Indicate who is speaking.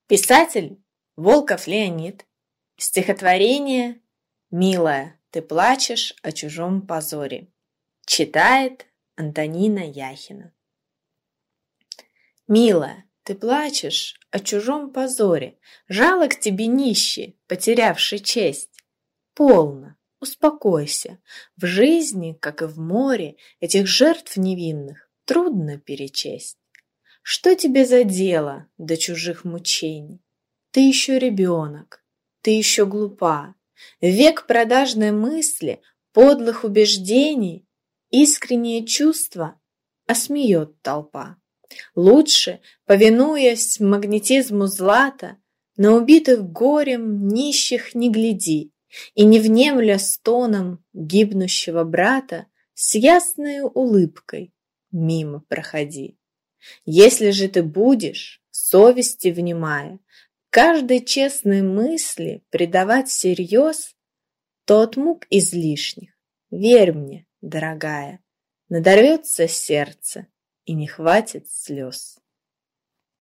Speaker 1: Писатель Волков Леонид. Стихотворение «Милая, ты плачешь о чужом позоре». Читает Антонина Яхина. Милая, ты плачешь о чужом позоре. Жалок тебе нищий, потерявший честь. Полно, успокойся. В жизни, как и в море, этих жертв невинных трудно перечесть. Что тебе за дело до чужих мучений? Ты еще ребенок, ты еще глупа. Век продажной мысли, подлых убеждений, искренние чувства осмеет толпа. Лучше, повинуясь магнетизму злата, на убитых горем нищих не гляди и, не внемля стонам гибнущего брата, с ясною улыбкой мимо проходи. Если же ты будешь, совести внимая, каждой честной мысли придавать серьез, то от мук излишних, верь мне, дорогая, надорвется сердце и не хватит слез.